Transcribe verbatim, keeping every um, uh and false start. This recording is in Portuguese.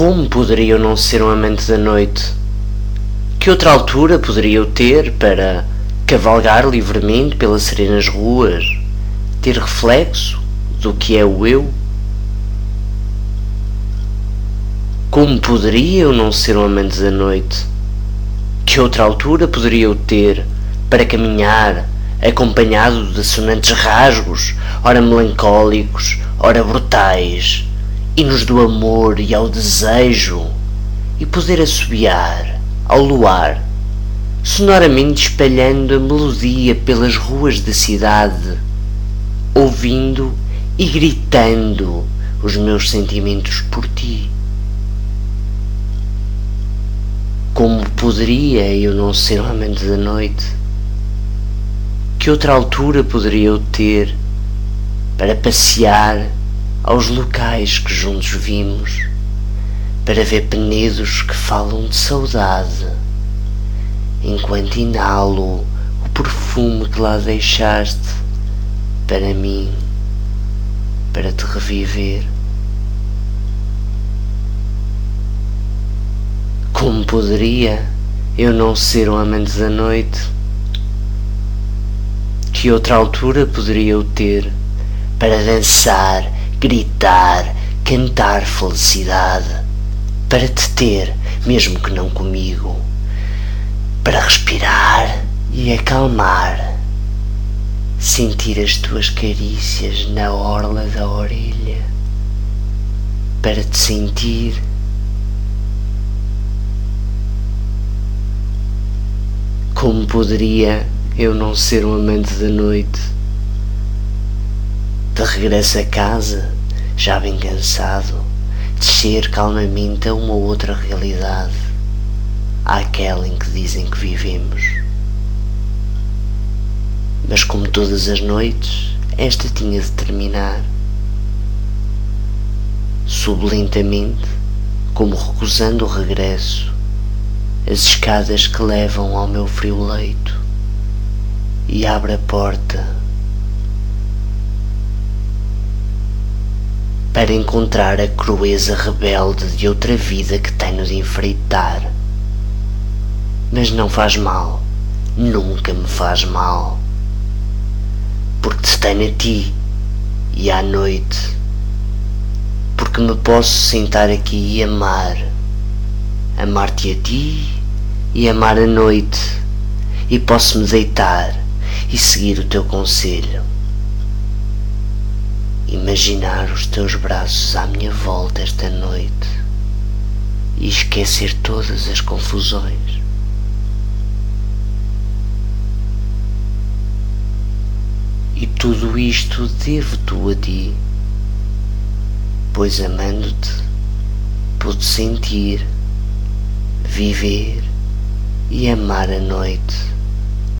Como poderia eu não ser um amante da noite? Que outra altura poderia eu ter para cavalgar livremente pelas serenas ruas, ter reflexo do que é o eu? Como poderia eu não ser um amante da noite? Que outra altura poderia eu ter para caminhar acompanhado de sonantes rasgos, ora melancólicos, ora brutais, hinos do amor e ao desejo, e poder assobiar ao luar, sonoramente espalhando a melodia pelas ruas da cidade, ouvindo e gritando os meus sentimentos por ti? Como poderia eu não ser um amante da noite? Que outra altura poderia eu ter para passear aos locais que juntos vimos, para ver penedos que falam de saudade, enquanto inalo o perfume que lá deixaste para mim, para te reviver? Como poderia eu não ser um amante da noite? Que outra altura poderia eu ter para dançar, gritar, cantar felicidade, para te ter, mesmo que não comigo, para respirar e acalmar, sentir as tuas carícias na orla da orelha, para te sentir? Como poderia eu não ser um amante da noite? De regresso a casa, já bem cansado, descer calmamente a uma outra realidade, àquela em que dizem que vivemos. Mas como todas as noites, esta tinha de terminar. Subo lentamente, como recusando o regresso, as escadas que levam ao meu frio leito, e abro a porta para encontrar a crueza rebelde de outra vida que tenho de enfrentar. Mas não faz mal, nunca me faz mal, porque te tenho a ti e à noite, porque me posso sentar aqui e amar, amar-te a ti e amar a noite, e posso-me deitar e seguir o teu conselho, imaginar os teus braços à minha volta esta noite e esquecer todas as confusões. E tudo isto devo-te a ti, pois amando-te pude sentir, viver e amar a noite.